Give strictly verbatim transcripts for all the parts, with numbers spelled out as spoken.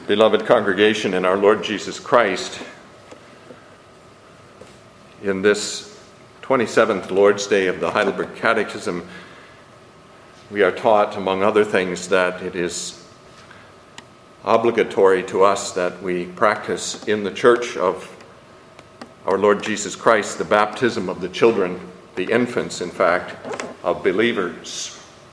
beloved congregation in our Lord Jesus Christ, in this twenty-seventh Lord's Day of the Heidelberg Catechism, we are taught, among other things, that it is obligatory to us that we practice in the Church of our Lord Jesus Christ the baptism of the children, the infants, in fact, of believers.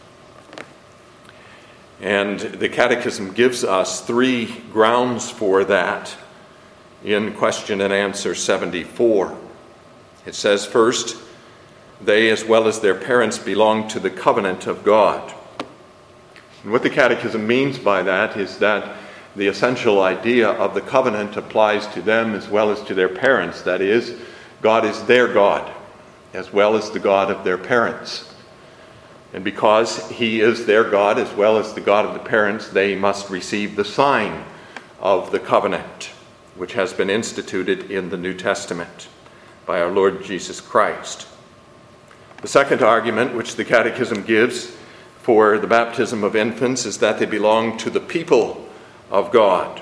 And the Catechism gives us three grounds for that in question and answer seventy-four. It says, first, they as well as their parents belong to the covenant of God. And what the Catechism means by that is that the essential idea of the covenant applies to them as well as to their parents. That is, God is their God as well as the God of their parents. And because he is their God as well as the God of the parents, they must receive the sign of the covenant, which has been instituted in the New Testament by our Lord Jesus Christ. The second argument which the Catechism gives for the baptism of infants is that they belong to the people of God.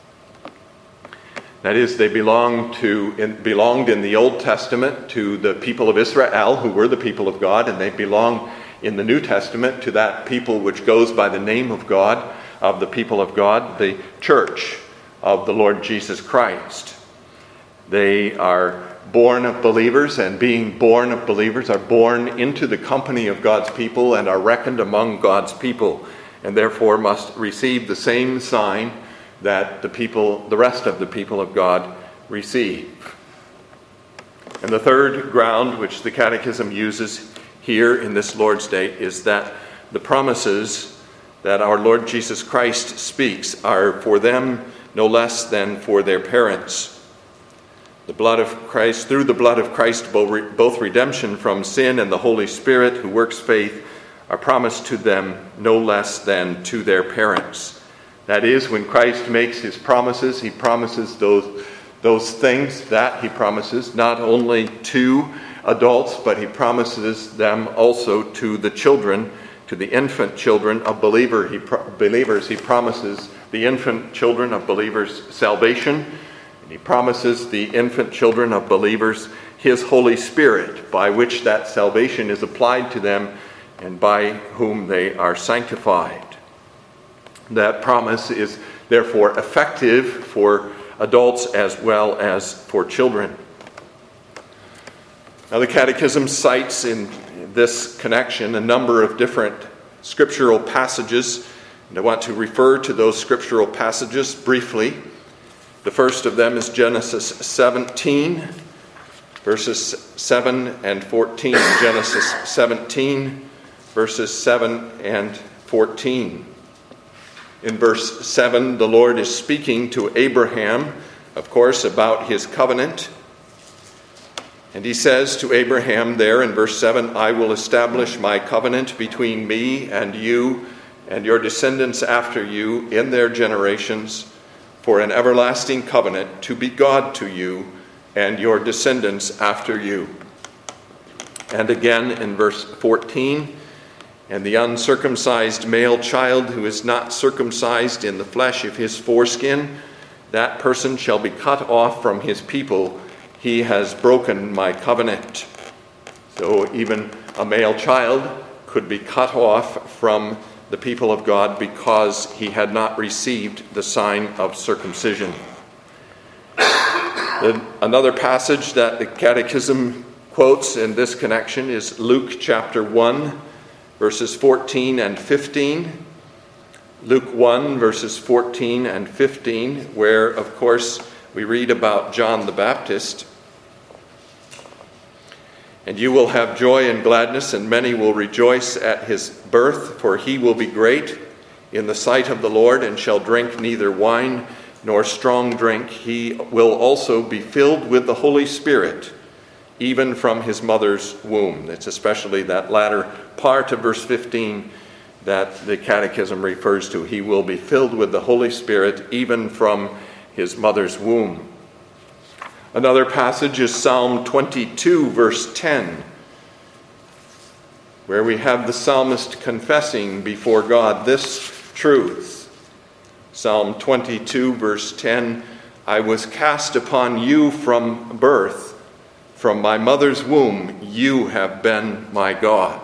That is, they belong to, in, belonged in the Old Testament to the people of Israel, who were the people of God, and they belong in the New Testament to that people which goes by the name of God, of the people of God, the church of the Lord Jesus Christ. They are born of believers, and being born of believers are born into the company of God's people and are reckoned among God's people, and therefore must receive the same sign that the people, the rest of the people of God receive. And the third ground which the Catechism uses here in this Lord's Day is that the promises that our Lord Jesus Christ speaks are for them no less than for their parents. The blood of Christ, through the blood of Christ, both redemption from sin and the Holy Spirit who works faith are promised to them no less than to their parents. That is, when Christ makes his promises, he promises those, those things that he promises not only to adults, but he promises them also to the children, to the infant children of believer. He pro- believers. He promises the infant children of believers salvation, and he promises the infant children of believers his Holy Spirit, by which that salvation is applied to them and by whom they are sanctified. That promise is therefore effective for adults as well as for children. Now, the Catechism cites in this connection a number of different scriptural passages, and I want to refer to those scriptural passages briefly. The first of them is Genesis seventeen, verses seven and fourteen. Genesis seventeen, verses seven and fourteen. In verse seven, the Lord is speaking to Abraham, of course, about his covenant. And he says to Abraham there in verse seven, I will establish my covenant between me and you and your descendants after you in their generations for an everlasting covenant to be God to you and your descendants after you. And again in verse fourteen, and the uncircumcised male child who is not circumcised in the flesh of his foreskin, that person shall be cut off from his people. He has broken my covenant. So even a male child could be cut off from the people of God because he had not received the sign of circumcision. Another passage that the Catechism quotes in this connection is Luke chapter one, verses fourteen and fifteen. Luke one, verses fourteen and fifteen, where, of course, we read about John the Baptist. And you will have joy and gladness, and many will rejoice at his birth, for he will be great in the sight of the Lord, and shall drink neither wine nor strong drink. He will also be filled with the Holy Spirit, even from his mother's womb. It's especially that latter part of verse fifteen that the Catechism refers to. He will be filled with the Holy Spirit, even from his mother's womb. Another passage is Psalm twenty-two, verse ten, where we have the psalmist confessing before God this truth. Psalm twenty-two, verse ten, I was cast upon you from birth. From my mother's womb, you have been my God.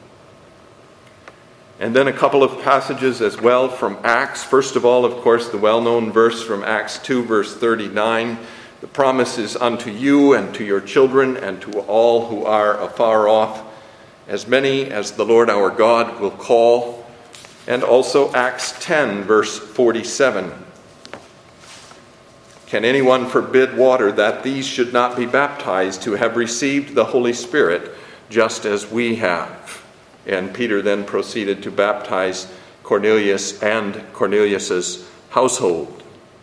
And then a couple of passages as well from Acts. First of all, of course, the well-known verse from Acts two, verse thirty-nine. The promise is unto you and to your children and to all who are afar off, as many as the Lord our God will call. And also Acts ten, verse forty-seven. Can anyone forbid water that these should not be baptized who have received the Holy Spirit just as we have? And Peter then proceeded to baptize Cornelius and Cornelius's household.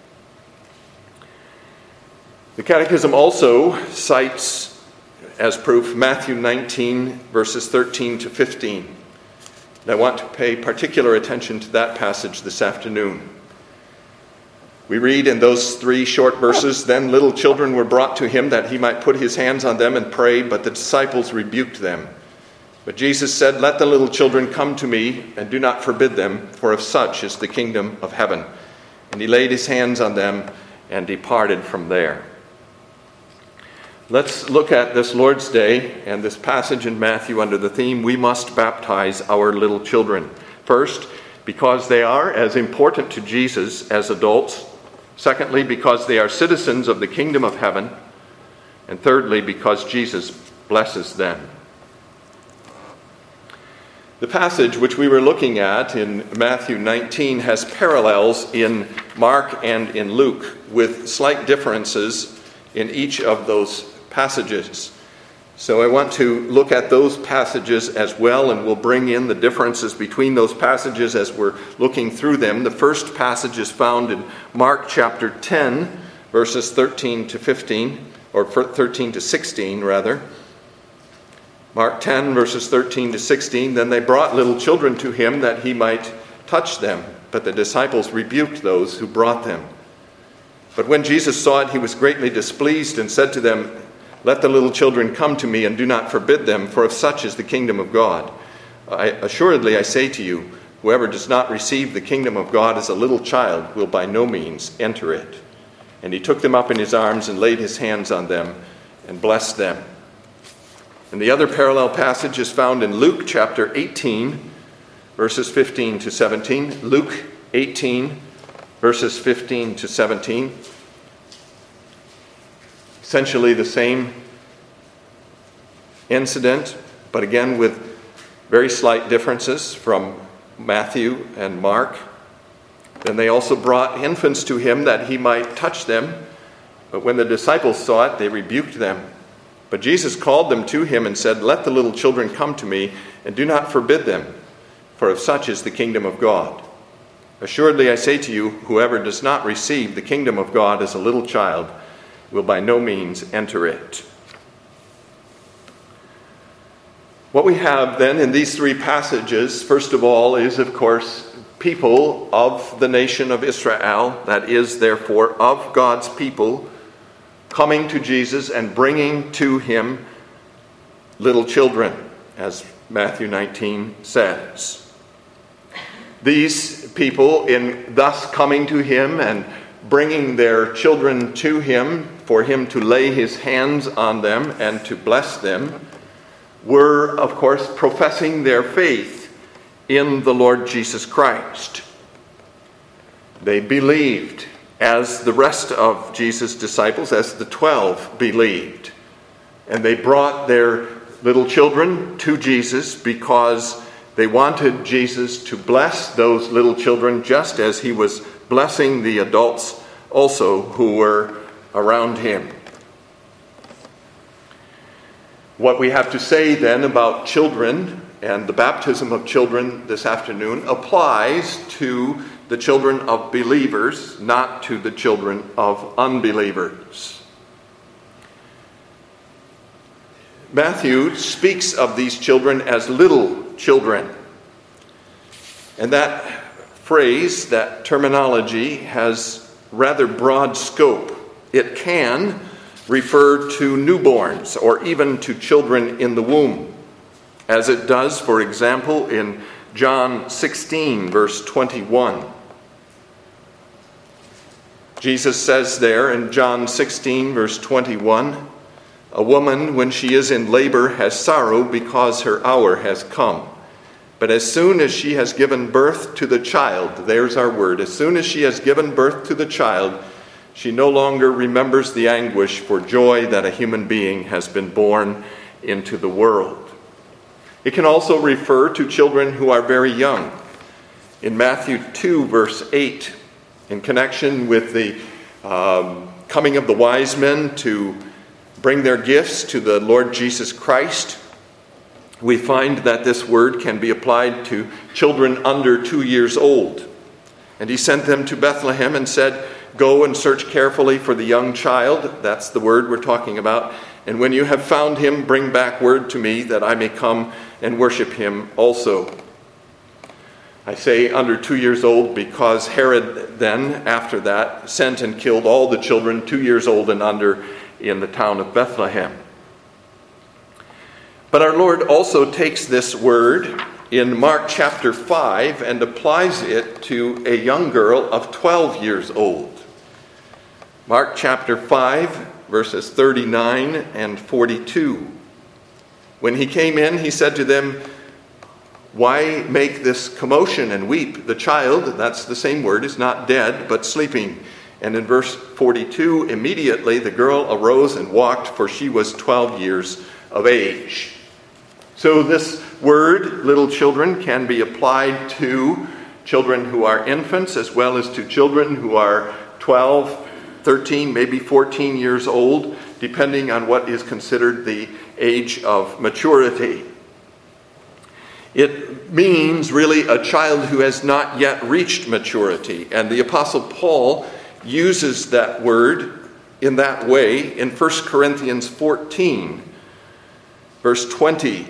The Catechism also cites as proof Matthew nineteen, verses thirteen to fifteen. And I want to pay particular attention to that passage this afternoon. We read in those three short verses, then little children were brought to him that he might put his hands on them and pray, but the disciples rebuked them. But Jesus said, let the little children come to me, and do not forbid them, for of such is the kingdom of heaven. And he laid his hands on them and departed from there. Let's look at this Lord's Day and this passage in Matthew under the theme, we must baptize our little children. First, because they are as important to Jesus as adults. Secondly, because they are citizens of the kingdom of heaven. And thirdly, because Jesus blesses them. The passage which we were looking at in Matthew nineteen has parallels in Mark and in Luke, with slight differences in each of those passages. So I want to look at those passages as well, and we'll bring in the differences between those passages as we're looking through them. The first passage is found in Mark chapter ten, verses thirteen to fifteen, or thirteen to sixteen rather. Mark ten, verses thirteen to sixteen, then they brought little children to him that he might touch them, but the disciples rebuked those who brought them. But when Jesus saw it, he was greatly displeased and said to them, let the little children come to me and do not forbid them, for of such is the kingdom of God. I, assuredly I say to you, whoever does not receive the kingdom of God as a little child will by no means enter it. And he took them up in his arms and laid his hands on them and blessed them. And the other parallel passage is found in Luke chapter eighteen, verses fifteen to seventeen. Luke eighteen, verses fifteen to seventeen. Essentially the same incident, but again with very slight differences from Matthew and Mark. Then they also brought infants to him that he might touch them. But when the disciples saw it, they rebuked them. But Jesus called them to him and said, let the little children come to me, and do not forbid them, for of such is the kingdom of God. Assuredly I say to you, whoever does not receive the kingdom of God as a little child will by no means enter it. What we have then in these three passages, first of all, is of course people of the nation of Israel, that is therefore of God's people, coming to Jesus and bringing to him little children, as Matthew nineteen says. These people, in thus coming to him and bringing their children to him for him to lay his hands on them and to bless them, were, of course, professing their faith in the Lord Jesus Christ. They believed, as the rest of Jesus' disciples, as the twelve believed. And they brought their little children to Jesus because they wanted Jesus to bless those little children just as he was blessing the adults also who were around him. What we have to say then about children and the baptism of children this afternoon applies to the children of believers, not to the children of unbelievers. Matthew speaks of these children as little children. And that phrase, that terminology, has rather broad scope. It can refer to newborns or even to children in the womb, as it does, for example, in John sixteen, verse twenty-one. Jesus says there in John sixteen, verse twenty-one, "A woman, when she is in labor, has sorrow because her hour has come. But as soon as she has given birth to the child," there's our word, "as soon as she has given birth to the child, she no longer remembers the anguish for joy that a human being has been born into the world." It can also refer to children who are very young. In Matthew two, verse eight, in connection with the um, coming of the wise men to bring their gifts to the Lord Jesus Christ, we find that this word can be applied to children under two years old. "And he sent them to Bethlehem and said, 'Go and search carefully for the young child,'" that's the word we're talking about, "'and when you have found him, bring back word to me that I may come and worship him also.'" I say under two years old because Herod then, after that, sent and killed all the children two years old and under in the town of Bethlehem. But our Lord also takes this word in Mark chapter five and applies it to a young girl of twelve years old. Mark chapter five, verses thirty-nine and forty-two. "When he came in, he said to them, 'Why make this commotion and weep? The child,'" that's the same word, "is not dead, but sleeping." And in verse forty-two, "Immediately the girl arose and walked, for she was twelve years of age." So this word, little children, can be applied to children who are infants as well as to children who are twelve, thirteen, maybe fourteen years old, depending on what is considered the age of maturity. It means really a child who has not yet reached maturity. And the Apostle Paul uses that word in that way in First Corinthians fourteen, verse twenty.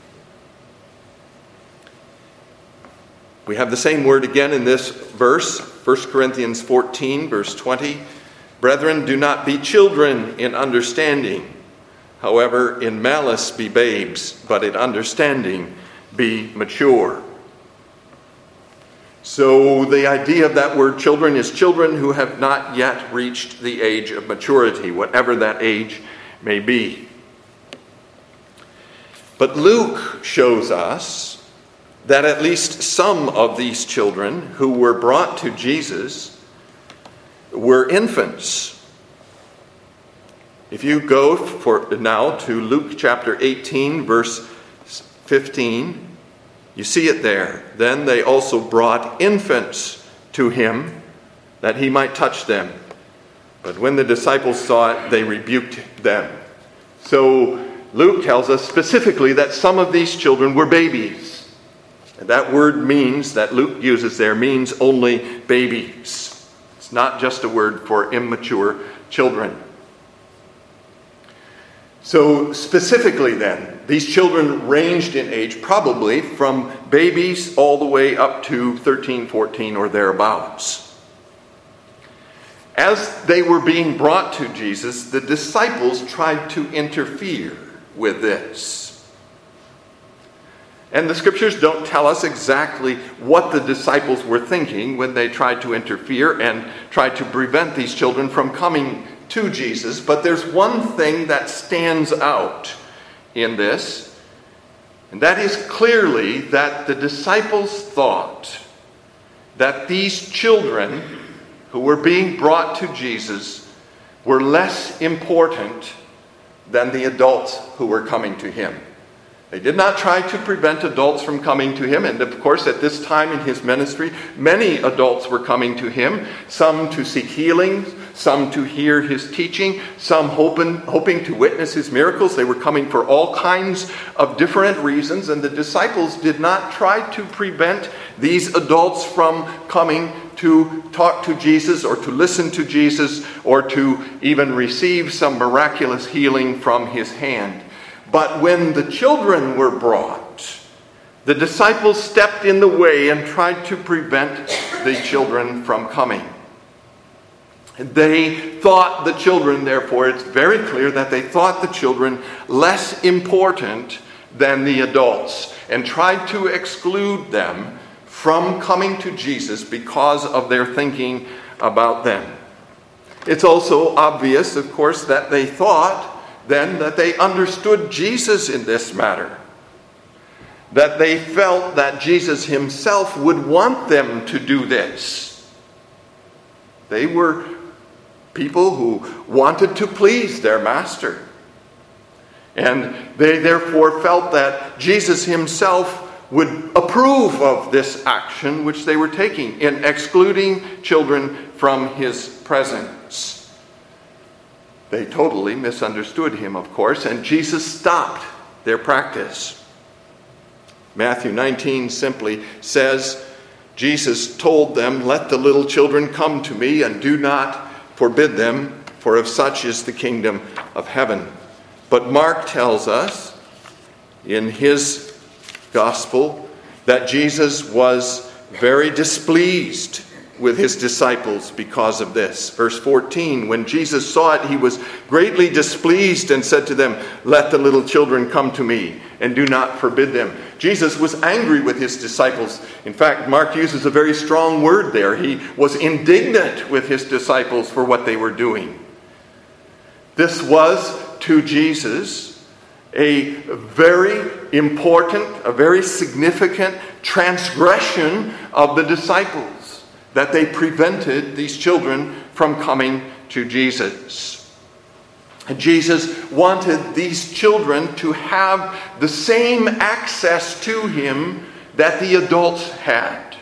We have the same word again in this verse, First Corinthians fourteen, verse twenty. "Brethren, do not be children in understanding. However, in malice be babes, but in understanding be mature." So the idea of that word children is children who have not yet reached the age of maturity, whatever that age may be. But Luke shows us that at least some of these children who were brought to Jesus were infants. If you go for now to Luke chapter eighteen, verse fifteen, you see it there. "Then they also brought infants to him, that he might touch them. But when the disciples saw it, they rebuked them." So Luke tells us specifically that some of these children were babies. And that word means, that Luke uses there, means only babies. It's not just a word for immature children. So specifically then, these children ranged in age probably from babies all the way up to thirteen, fourteen, or thereabouts. As they were being brought to Jesus, the disciples tried to interfere with this. And the scriptures don't tell us exactly what the disciples were thinking when they tried to interfere and tried to prevent these children from coming to Jesus. But there's one thing that stands out in this, and that is clearly that the disciples thought that these children who were being brought to Jesus were less important than the adults who were coming to him. They did not try to prevent adults from coming to him. And of course, at this time in his ministry, many adults were coming to him, some to seek healing, some to hear his teaching, some hoping, hoping to witness his miracles. They were coming for all kinds of different reasons. And the disciples did not try to prevent these adults from coming to talk to Jesus or to listen to Jesus or to even receive some miraculous healing from his hand. But when the children were brought, the disciples stepped in the way and tried to prevent the children from coming. They thought the children, therefore, it's very clear that they thought the children less important than the adults and tried to exclude them from coming to Jesus because of their thinking about them. It's also obvious, of course, that they thought then that they understood Jesus in this matter. That they felt that Jesus himself would want them to do this. They were people who wanted to please their master. And they therefore felt that Jesus himself would approve of this action which they were taking in excluding children from his presence. They totally misunderstood him, of course, and Jesus stopped their practice. Matthew nineteen simply says, Jesus told them, "Let the little children come to me, and do not forbid them, for of such is the kingdom of heaven." But Mark tells us in his gospel that Jesus was very displeased with his disciples because of this. Verse fourteen, when Jesus saw it, he was greatly displeased and said to them, "Let the little children come to me, and do not forbid them." Jesus was angry with his disciples. In fact, Mark uses a very strong word there. He was indignant with his disciples for what they were doing. This was, to Jesus, a very important, a very significant transgression of the disciples, that they prevented these children from coming to Jesus. And Jesus wanted these children to have the same access to him that the adults had.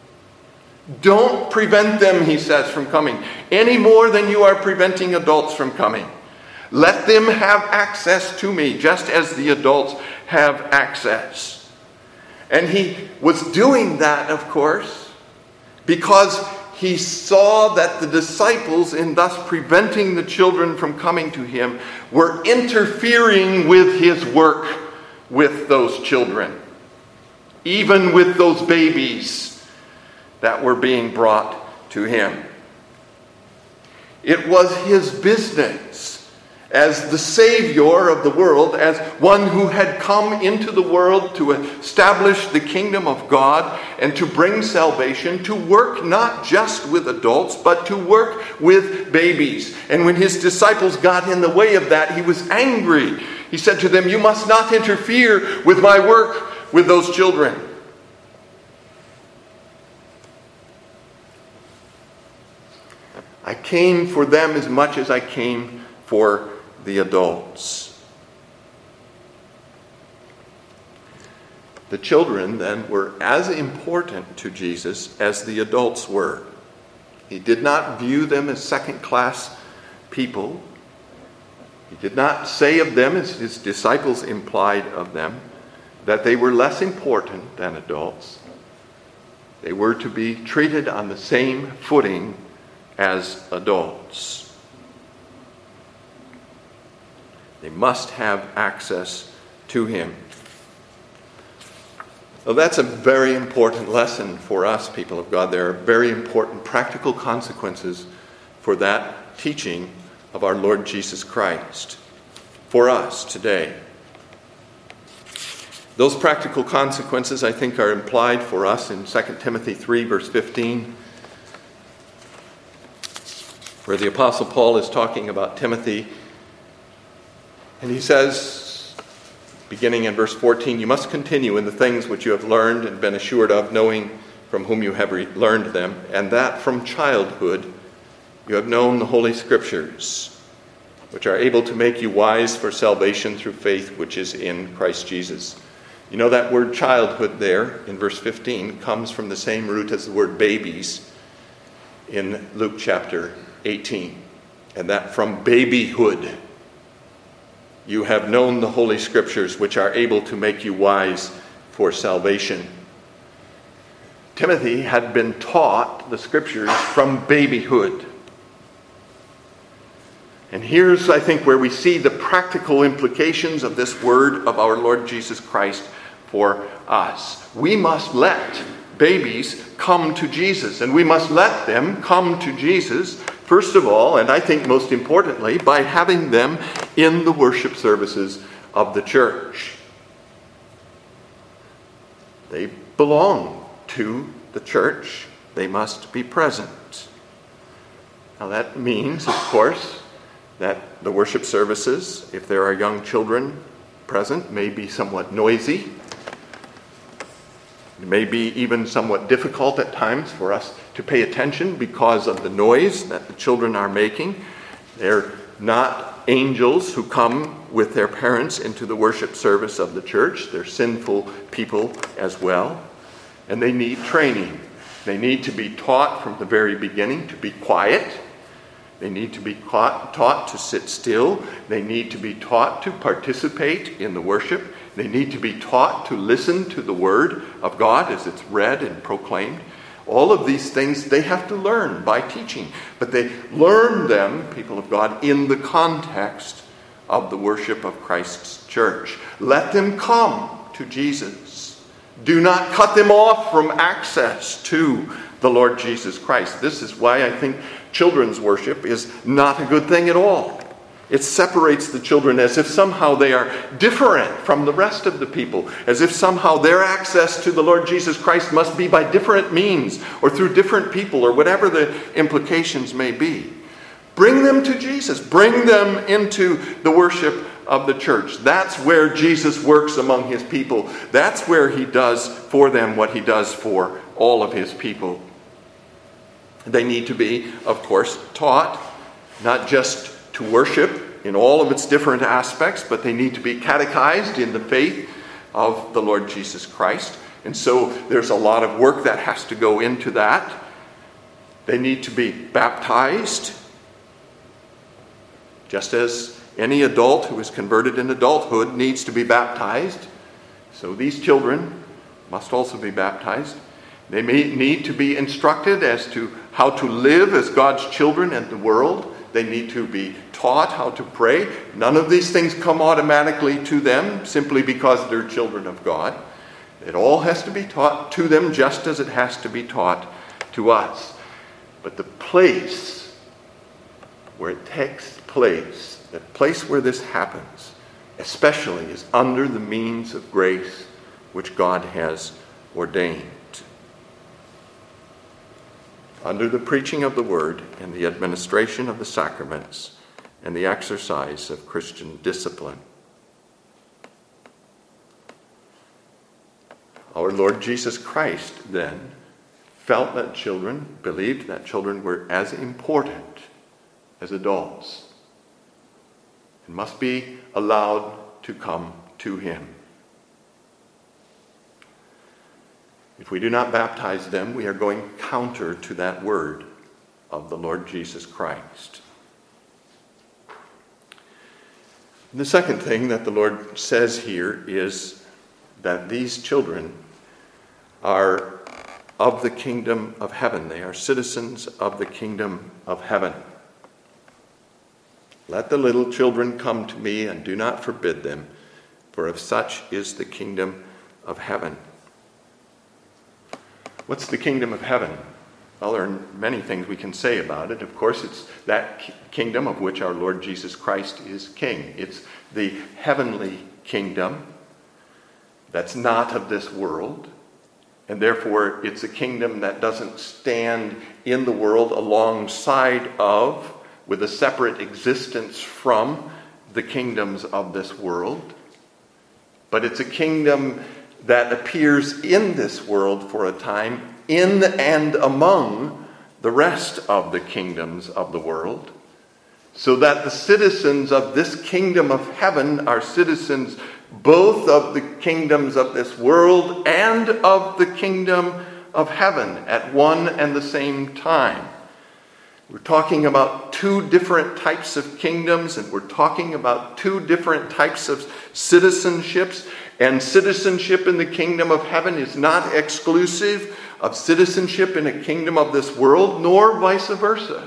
Don't prevent them, he says, from coming, any more than you are preventing adults from coming. Let them have access to me, just as the adults have access. And he was doing that, of course, because he saw that the disciples, in thus preventing the children from coming to him, were interfering with his work with those children, even with those babies that were being brought to him. It was his business as the Savior of the world, as one who had come into the world to establish the kingdom of God and to bring salvation, to work not just with adults, but to work with babies. And when his disciples got in the way of that, he was angry. He said to them, "You must not interfere with my work with those children." I came for them as much as I came for the adults. The children then were as important to Jesus as the adults were. He did not view them as second-class people. He did not say of them, as his disciples implied of them, that they were less important than adults. They were to be treated on the same footing as adults. They must have access to him. So that's a very important lesson for us, people of God. There are very important practical consequences for that teaching of our Lord Jesus Christ for us today. Those practical consequences, I think, are implied for us in Second Timothy three, verse fifteen, where the Apostle Paul is talking about Timothy. And he says, beginning in verse fourteen, "You must continue in the things which you have learned and been assured of, knowing from whom you have re- learned them, and that from childhood you have known the Holy Scriptures, which are able to make you wise for salvation through faith which is in Christ Jesus." You know, that word childhood there in verse fifteen comes from the same root as the word babies in Luke chapter eighteen. And that from babyhood you have known the Holy Scriptures, which are able to make you wise for salvation. Timothy had been taught the Scriptures from babyhood. And here's, I think, where we see the practical implications of this word of our Lord Jesus Christ for us. We must let babies come to Jesus, and we must let them come to Jesus, first of all, and I think most importantly, by having them in the worship services of the church. They belong to the church. They must be present. Now that means, of course, that the worship services, if there are young children present, may be somewhat noisy. It may be even somewhat difficult at times for us to pay attention because of the noise that the children are making. They're not angels who come with their parents into the worship service of the church. They're sinful people as well. And they need training. They need to be taught from the very beginning to be quiet. They need to be taught, taught to sit still. They need to be taught to participate in the worship. They need to be taught to listen to the word of God as it's read and proclaimed. All of these things they have to learn by teaching. But they learn them, people of God, in the context of the worship of Christ's church. Let them come to Jesus. Do not cut them off from access to the Lord Jesus Christ. This is why I think children's worship is not a good thing at all. It separates the children as if somehow they are different from the rest of the people, as if somehow their access to the Lord Jesus Christ must be by different means or through different people or whatever the implications may be. Bring them to Jesus. Bring them into the worship of the church. That's where Jesus works among his people. That's where he does for them what he does for all of his people. They need to be, of course, taught, not just to worship in all of its different aspects, but they need to be catechized in the faith of the Lord Jesus Christ. And so there's a lot of work that has to go into that. They need to be baptized, just as any adult who is converted in adulthood needs to be baptized. So these children must also be baptized. They may need to be instructed as to how to live as God's children in the world. They need to be taught how to pray. None of these things come automatically to them simply because they're children of God. It all has to be taught to them just as it has to be taught to us. But the place where it takes place, the place where this happens, especially is under the means of grace which God has ordained. Under the preaching of the word and the administration of the sacraments and the exercise of Christian discipline. Our Lord Jesus Christ then felt that children, believed that children were as important as adults and must be allowed to come to him. If we do not baptize them, we are going counter to that word of the Lord Jesus Christ. The second thing that the Lord says here is that these children are of the kingdom of heaven. They are citizens of the kingdom of heaven. Let the little children come to me, and do not forbid them, for of such is the kingdom of heaven. What's the kingdom of heaven? Well, there are many things we can say about it. Of course, it's that kingdom of which our Lord Jesus Christ is king. It's the heavenly kingdom that's not of this world. And therefore, it's a kingdom that doesn't stand in the world alongside of, with a separate existence from, the kingdoms of this world. But it's a kingdom that appears in this world for a time, in and among the rest of the kingdoms of the world, so that the citizens of this kingdom of heaven are citizens both of the kingdoms of this world and of the kingdom of heaven at one and the same time. We're talking about two different types of kingdoms, and we're talking about two different types of citizenships. And citizenship in the kingdom of heaven is not exclusive of citizenship in a kingdom of this world, nor vice versa.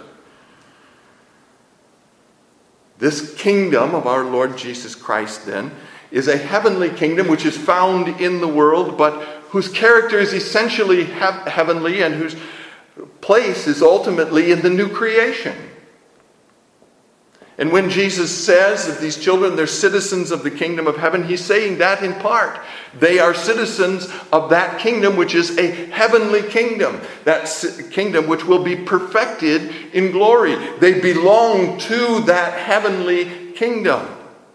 This kingdom of our Lord Jesus Christ, then, is a heavenly kingdom which is found in the world, but whose character is essentially he- heavenly and whose place is ultimately in the new creation. And when Jesus says that these children, they're citizens of the kingdom of heaven, he's saying that in part. They are citizens of that kingdom, which is a heavenly kingdom. That kingdom which will be perfected in glory. They belong to that heavenly kingdom.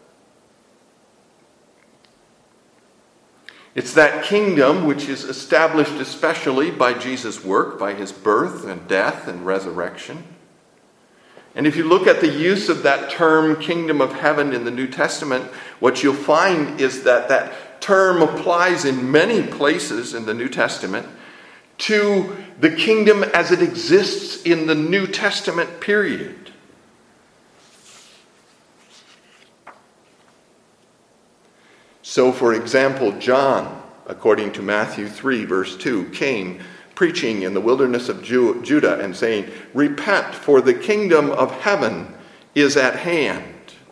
It's that kingdom which is established especially by Jesus' work, by his birth and death and resurrection. And if you look at the use of that term, kingdom of heaven, in the New Testament, what you'll find is that that term applies in many places in the New Testament to the kingdom as it exists in the New Testament period. So, for example, John, according to Matthew three, verse two, came preaching in the wilderness of Judah and saying, "Repent, for the kingdom of heaven is at hand."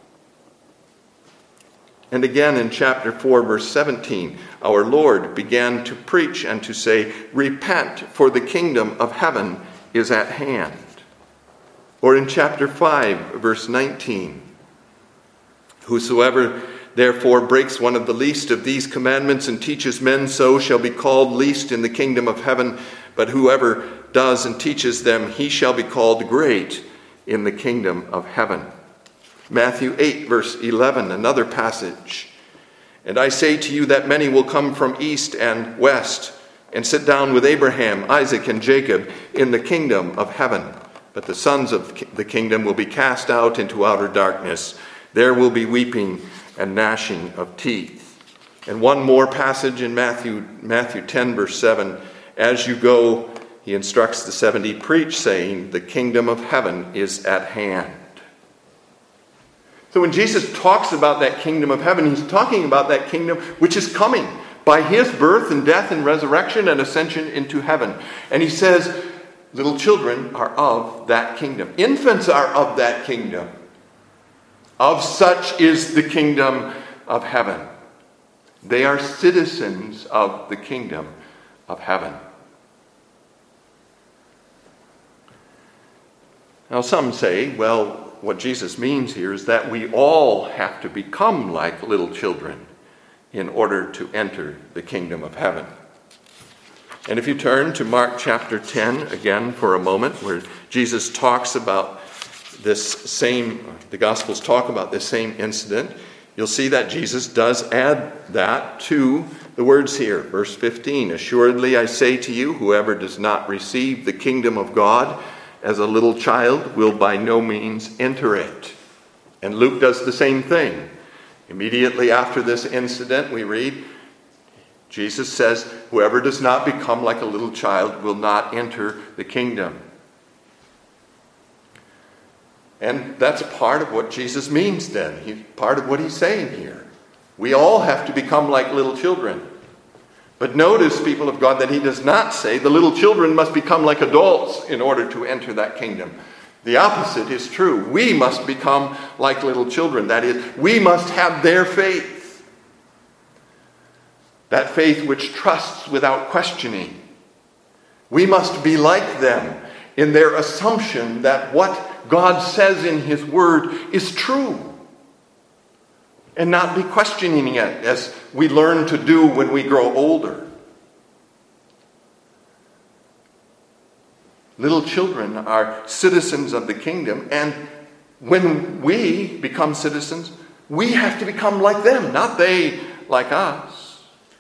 And again in chapter four, verse seventeen, our Lord began to preach and to say, "Repent, for the kingdom of heaven is at hand." Or in chapter five, verse nineteen, "Whosoever therefore breaks one of the least of these commandments and teaches men so shall be called least in the kingdom of heaven. But whoever does and teaches them, he shall be called great in the kingdom of heaven." Matthew eight, verse eleven, another passage. "And I say to you that many will come from east and west and sit down with Abraham, Isaac, and Jacob in the kingdom of heaven. But the sons of the kingdom will be cast out into outer darkness. There will be weeping and gnashing of teeth." And one more passage in Matthew, Matthew ten, verse seven. "As you go," he instructs the seventy, "preach, saying, the kingdom of heaven is at hand." So when Jesus talks about that kingdom of heaven, he's talking about that kingdom which is coming by his birth and death and resurrection and ascension into heaven. And he says, little children are of that kingdom. Infants are of that kingdom. Of such is the kingdom of heaven. They are citizens of the kingdom of heaven. Now some say, well, what Jesus means here is that we all have to become like little children in order to enter the kingdom of heaven. And if you turn to Mark chapter ten again for a moment, where Jesus talks about this same, the Gospels talk about this same incident, you'll see that Jesus does add that to the words here. Verse fifteen, "Assuredly I say to you, whoever does not receive the kingdom of God as a little child will by no means enter it." And Luke does the same thing. Immediately after this incident, we read, Jesus says, "Whoever does not become like a little child will not enter the kingdom." And that's part of what Jesus means then. He, part of what he's saying here. We all have to become like little children. But notice, people of God, that he does not say the little children must become like adults in order to enter that kingdom. The opposite is true. We must become like little children. That is, we must have their faith. That faith which trusts without questioning. We must be like them in their assumption that what God says in his word is true, and not be questioning it as we learn to do when we grow older. Little children are citizens of the kingdom, and when we become citizens, we have to become like them, not they like us.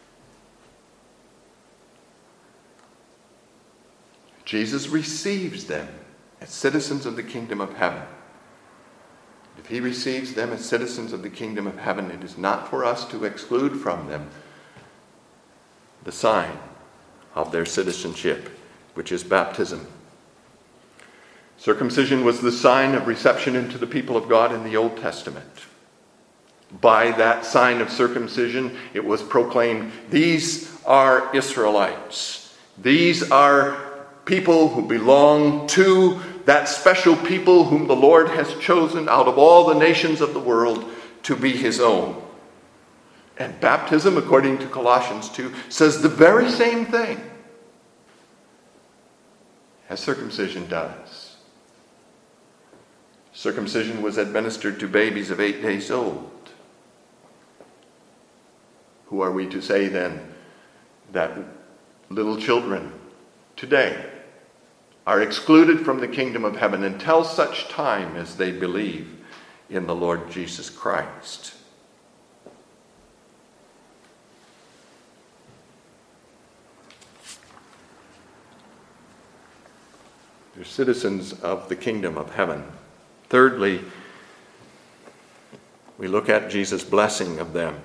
Jesus receives them as citizens of the kingdom of heaven. If he receives them as citizens of the kingdom of heaven, it is not for us to exclude from them the sign of their citizenship, which is baptism. Circumcision was the sign of reception into the people of God in the Old Testament. By that sign of circumcision, it was proclaimed, these are Israelites. These are people who belong to that special people whom the Lord has chosen out of all the nations of the world to be his own. And baptism, according to Colossians two, says the very same thing as circumcision does. Circumcision was administered to babies of eight days old. Who are we to say then that little children today are excluded from the kingdom of heaven until such time as they believe in the Lord Jesus Christ? They're citizens of the kingdom of heaven. Thirdly, we look at Jesus' blessing of them.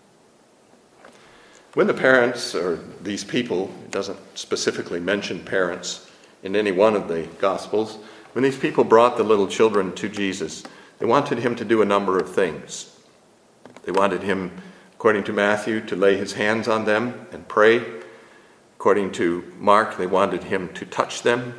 When the parents, or these people, it doesn't specifically mention parents in any one of the Gospels, when these people brought the little children to Jesus, they wanted him to do a number of things. They wanted him, according to Matthew, to lay his hands on them and pray. According to Mark, they wanted him to touch them.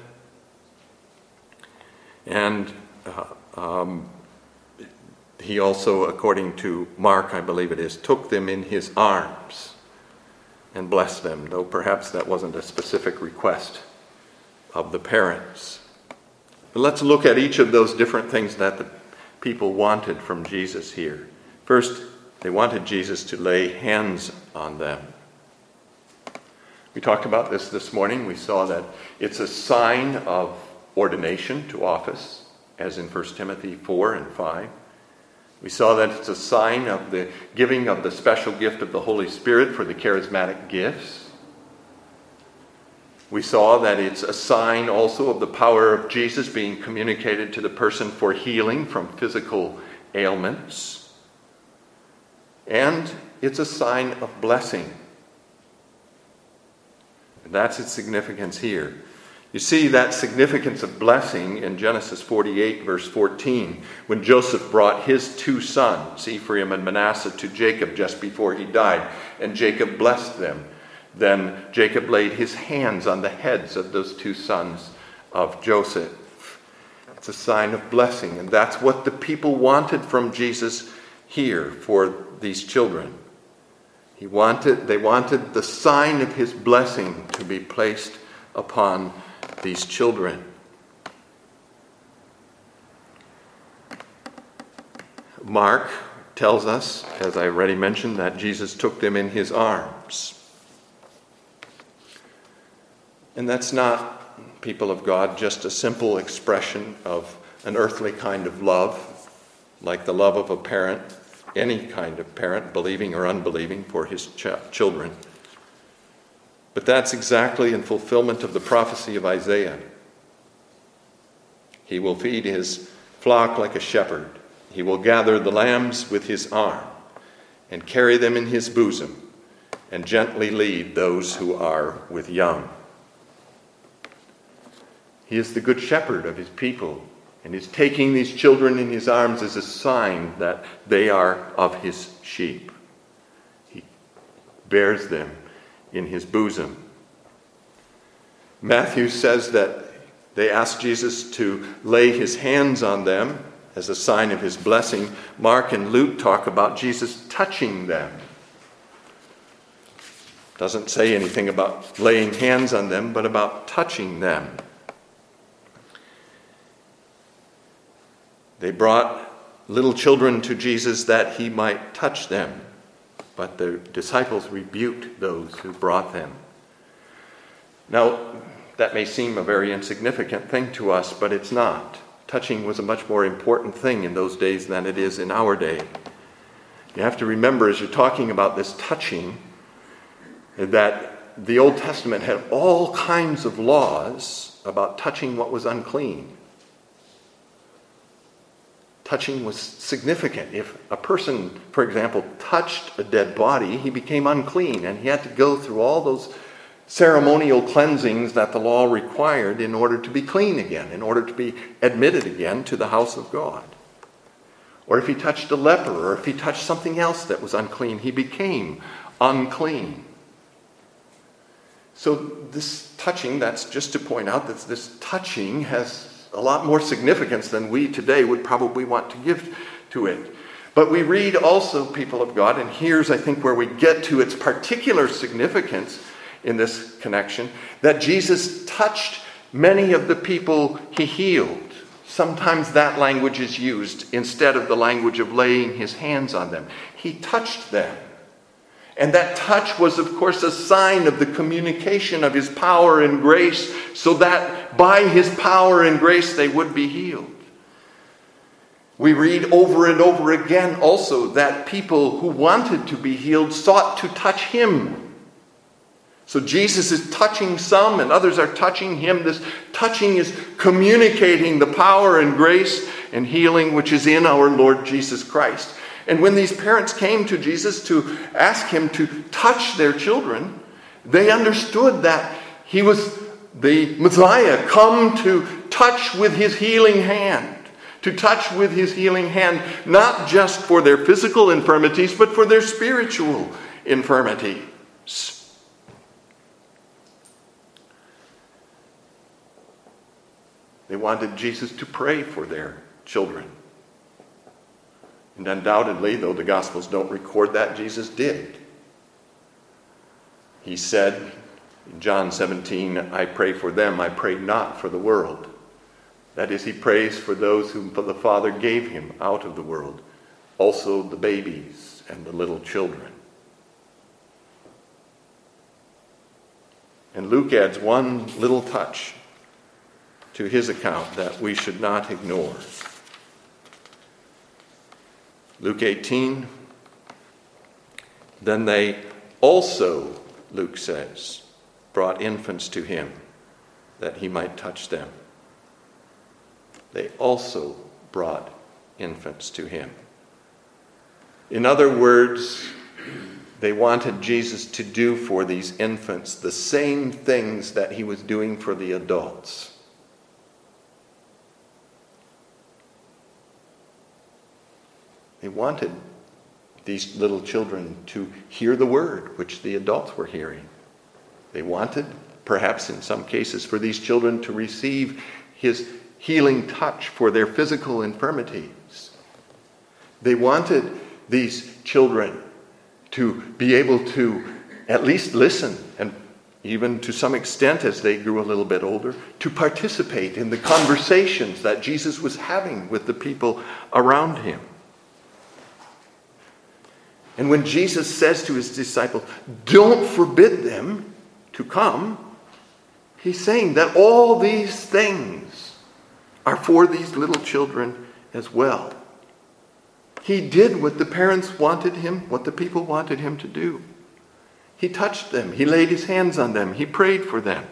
And uh, um, he also, according to Mark, I believe it is, took them in his arms and blessed them, though perhaps that wasn't a specific request of the parents. But let's look at each of those different things that the people wanted from Jesus here. First, they wanted Jesus to lay hands on them. We talked about this this morning. We saw that it's a sign of ordination to office, as in First Timothy four and five. We saw that it's a sign of the giving of the special gift of the Holy Spirit for the charismatic gifts. We saw that it's a sign also of the power of Jesus being communicated to the person for healing from physical ailments. And it's a sign of blessing. And that's its significance here. You see that significance of blessing in Genesis forty-eight, verse fourteen, when Joseph brought his two sons, Ephraim and Manasseh, to Jacob just before he died, and Jacob blessed them. Then Jacob laid his hands on the heads of those two sons of Joseph. It's a sign of blessing, and that's what the people wanted from Jesus here for these children. He wanted, they wanted the sign of his blessing to be placed upon these children. Mark tells us, as I already mentioned, that Jesus took them in his arms. And that's not, people of God, just a simple expression of an earthly kind of love, like the love of a parent, any kind of parent, believing or unbelieving, for his ch- children. But that's exactly in fulfillment of the prophecy of Isaiah. He will feed his flock like a shepherd. He will gather the lambs with his arm and carry them in his bosom and gently lead those who are with young. He is the good shepherd of his people, and his taking these children in his arms is a sign that they are of his sheep. He bears them in his bosom. Matthew says that they asked Jesus to lay his hands on them as a sign of his blessing. Mark and Luke talk about Jesus touching them. Doesn't say anything about laying hands on them, but about touching them. They brought little children to Jesus that he might touch them. But the disciples rebuked those who brought them. Now, that may seem a very insignificant thing to us, but it's not. Touching was a much more important thing in those days than it is in our day. You have to remember, as you're talking about this touching, that the Old Testament had all kinds of laws about touching what was unclean. Touching was significant. If a person, for example, touched a dead body, he became unclean, and he had to go through all those ceremonial cleansings that the law required in order to be clean again, in order to be admitted again to the house of God. Or if he touched a leper, or if he touched something else that was unclean, he became unclean. So this touching, that's just to point out that this touching has a lot more significance than we today would probably want to give to it. But we read also, people of God, and here's, I think, where we get to its particular significance in this connection, that Jesus touched many of the people he healed. Sometimes that language is used instead of the language of laying his hands on them. He touched them. And that touch was, of course, a sign of the communication of his power and grace, so that by his power and grace they would be healed. We read over and over again also that people who wanted to be healed sought to touch him. So Jesus is touching some and others are touching him. This touching is communicating the power and grace and healing which is in our Lord Jesus Christ. And when these parents came to Jesus to ask him to touch their children, they understood that he was the Messiah come to touch with his healing hand. To touch with his healing hand, not just for their physical infirmities, but for their spiritual infirmities. They wanted Jesus to pray for their children. And undoubtedly, though the Gospels don't record that, Jesus did. He said in John seventeen, I pray for them, I pray not for the world. That is, he prays for those whom the Father gave him out of the world, also the babies and the little children. And Luke adds one little touch to his account that we should not ignore. Luke eighteen, then they also, Luke says, brought infants to him that he might touch them. They also brought infants to him. In other words, they wanted Jesus to do for these infants the same things that he was doing for the adults. They wanted these little children to hear the word which the adults were hearing. They wanted, perhaps in some cases, for these children to receive his healing touch for their physical infirmities. They wanted these children to be able to at least listen, and even to some extent as they grew a little bit older, to participate in the conversations that Jesus was having with the people around him. And when Jesus says to his disciples, don't forbid them to come, he's saying that all these things are for these little children as well. He did what the parents wanted him, what the people wanted him to do. He touched them. He laid his hands on them. He prayed for them.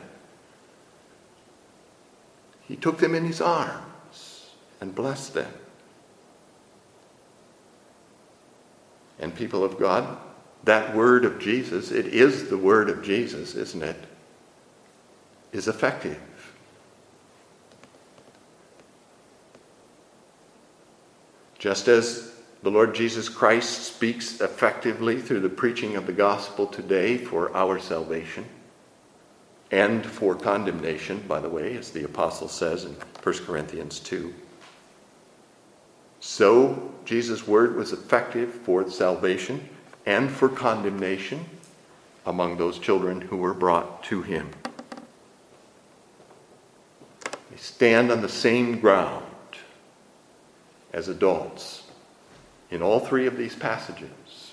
He took them in his arms and blessed them. And people of God, that word of Jesus, it is the word of Jesus, isn't it? Is effective. Just as the Lord Jesus Christ speaks effectively through the preaching of the gospel today for our salvation and for condemnation, by the way, as the apostle says in First Corinthians two. So Jesus' word was effective for salvation and for condemnation among those children who were brought to him. They stand on the same ground as adults in all three of these passages.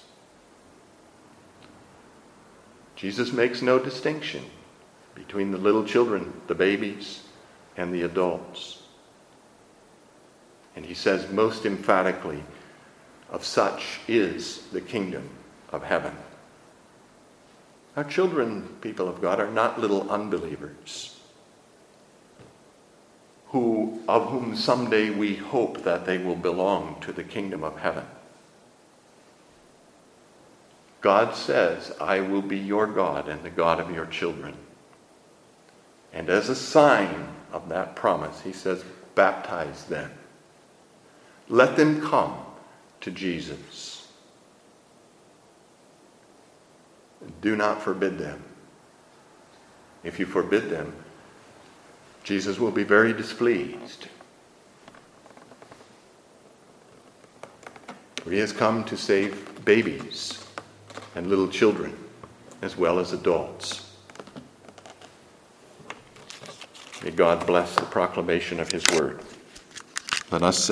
Jesus makes no distinction between the little children, the babies, and the adults. And he says most emphatically, of such is the kingdom of heaven. Our children, people of God, are not little unbelievers who, of whom someday we hope that they will belong to the kingdom of heaven. God says, I will be your God and the God of your children. And as a sign of that promise, he says, baptize them. Let them come to Jesus. Do not forbid them. If you forbid them, Jesus will be very displeased. For he has come to save babies and little children as well as adults. May God bless the proclamation of his word. Let us